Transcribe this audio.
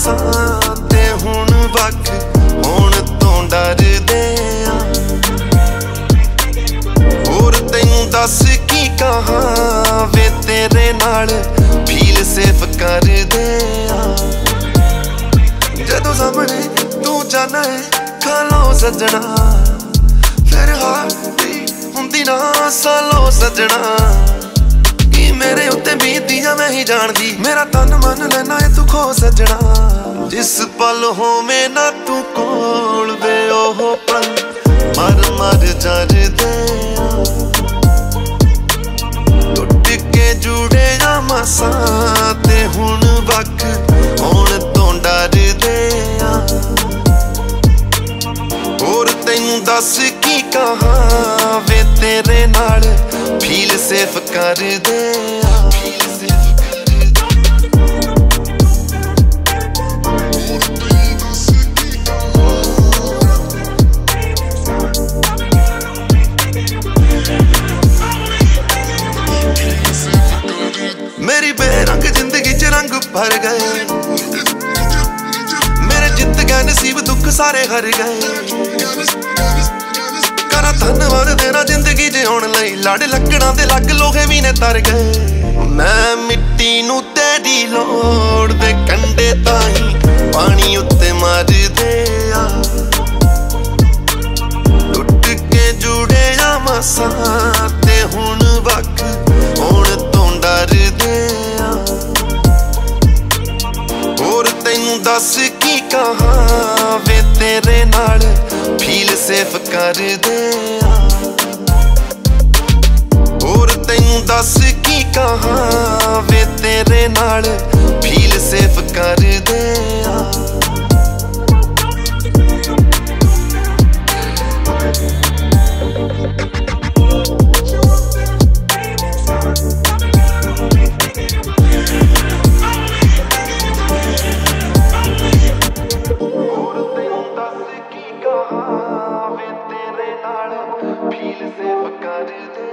ਮਸਾਂ ਤੇ ਹੁਣ ਵੱਖ ਹੋਣ ਤੋਂ ਡਰਦੇ ਆ। ਹੋਰ ਤੈਨੂੰ ਦੱਸ ਕੀ ਕਹਾਂ ਵੇ ਤੇਰੇ ਨਾਲ ਫੀਲ ਸੇਫ ਕਰਦੇ ਆ। ਜਦੋਂ ਸਾਹਮਣੇ ਤੂੰ ਜਾਣਾ ਹੈ ਖਾ ਲਓ ਸੱਜਣਾ, ਫਿਰ ਹਾਰਦੀ ਹੁੰਦੀ ਨਾ ਸਾਲੋ ਸੱਜਣਾ। ਕੀ ਮੇਰੇ ਉੱਤੇ ਬੀਤਦੀ ਆ ਮੈਂ ਹੀ ਜਾਣਦੀ, ਮੇਰਾ ਤਨ ਮਨ ਲੈਣਾ ਏ ਤੂੰ ਖੋ ਸੱਜਣਾ। ਜਿਸ ਪਲ ਹੋਵੇਂ ਨਾ ਤੂੰ ਕੋਲ ਵੇ ਉਹ ਪਲ ਮਰ ਮਰ ਜਰਦੇ ਆ। ਟੁੱਟ ਕੇ ਜੁੜੇ ਆ ਮਸਾਂ ਤੇ ਹੁਣ ਵੱਖ ਹੋਣ ਤੋਂ ਡਰਦੇ ਆ। ਹੋਰ ਤੈਨੂੰ ਦੱਸ ਕੀ ਕਹਾਂ ਵੇ ਤੇਰੇ ਨਾਲ ਫੀਲ ਸੇਫ ਕਰਦੇ ਆ। ਮੇਰੀ ਬੇਰੰਗ ਜ਼ਿੰਦਗੀ ਚ ਰੰਗ ਭਰ ਗਏ, ਮੇਰੇ ਜਿੱਤ ਗਏ ਨਸੀਬ ਦੁੱਖ ਸਾਰੇ ਹਰ ਗਏ। ਕਰਾਂ ਧੰਨਵਾਦ ਤੇਰਾ ਜ਼ਿੰਦਗੀ ਜਿਉਣ ਲਈ, ਲੜ ਲੱਕੜਾਂ ਦੇ ਲੱਗ ਲੋਹੇ ਵੀ ਨੇ ਤਰ ਗਏ। ਮੈਂ ਮਿੱਟੀ ਨੂੰ ਤੇਰੀ ਲੋੜ ਦੇ ਕੰਢੇ ਤਾਈਂ ਪਾਣੀ ਉੱਤੇ ਮਾਰਦੇ ਆ। ਟੁੱਟ ਕੇ ਜੁੜੇ ਆ ਮਸਾਂ ਤੇ ਹੁਣ ਵੱਖ ਹੋਣ ਤੋਂ ਡਰਦੇ ਆ। ਹੋਰ ਤੈਨੂੰ ਦੱਸ ਕੀ ਕਹਾਂ ਵੇ ਤੇਰੇ ਨਾਲ ਫੀਲ ਸੇਫ ਕਰਦੇ ਆ। ਹੋਰ ਤੈਨੂੰ ਦੱਸ ਕੀ ਕਹਾਂ ਵੇ ਤੇਰੇ ਨਾਲ ਫੀਲ ਸੇਫ ਕਰਦੇ ਆ। ਵੇ ਤੇਰੇ ਨਾਲ ਫੀਲ ਸੇਫ ਕਰਦੇ